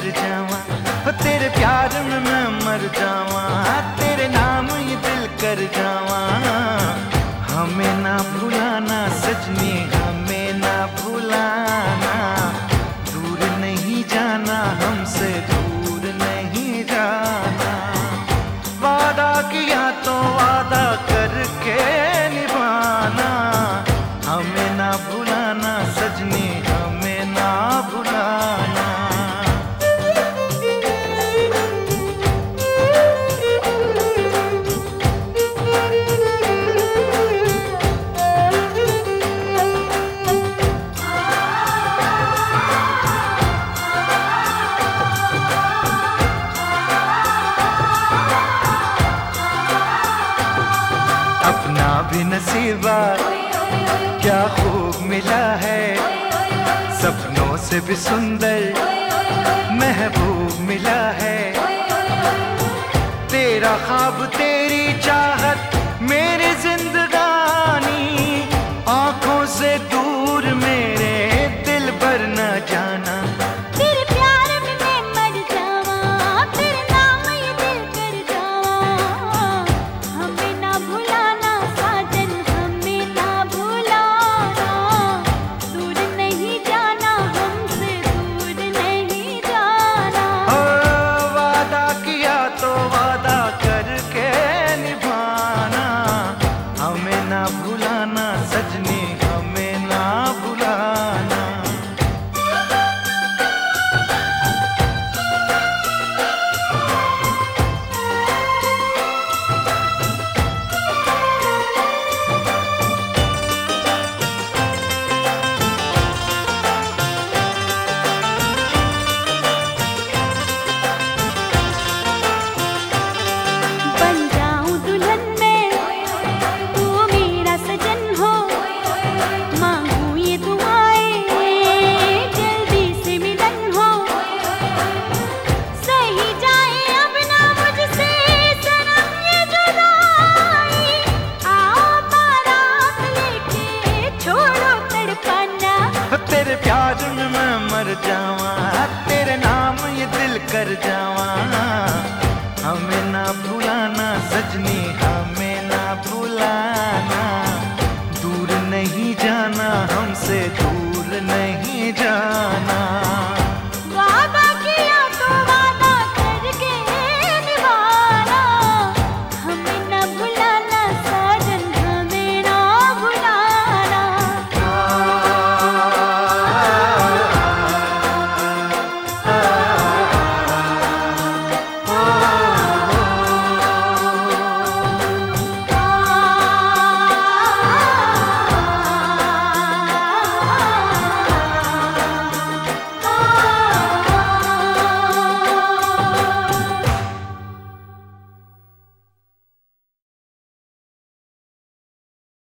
कर जावा, तेरे प्यार में मैं मर जावा, तेरे नाम ये दिल कर जावा। हमें ना भुलाना सजनी, हमें ना भुलाना, दूर नहीं जाना हमसे, दूर नहीं जाना। वादा किया तो वादा करके निभाना, हमें ना भुलाना सजनी, हमें ना भुलाना। अपना भी नसीबा क्या खूब मिला है, सपनों से भी सुंदर महबूब मिला है। तेरा ख्वाब